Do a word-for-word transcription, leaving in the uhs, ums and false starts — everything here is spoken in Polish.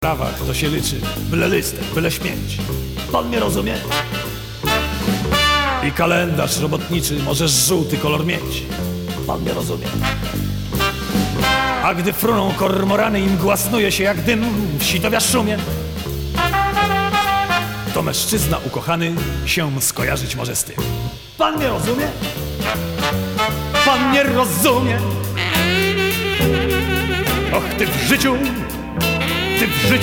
prawach to się liczy, byle listek, byle śmieć. Pan mnie rozumie? I kalendarz robotniczy możesz żółty kolor mieć. Pan mnie rozumie? A gdy fruną kormorany i mgła snuje się jak dym w sitowia szumie, to mężczyzna ukochany się skojarzyć może z tym. Pan mnie rozumie? Pan mnie rozumie? Och, ty w życiu, ty w życiu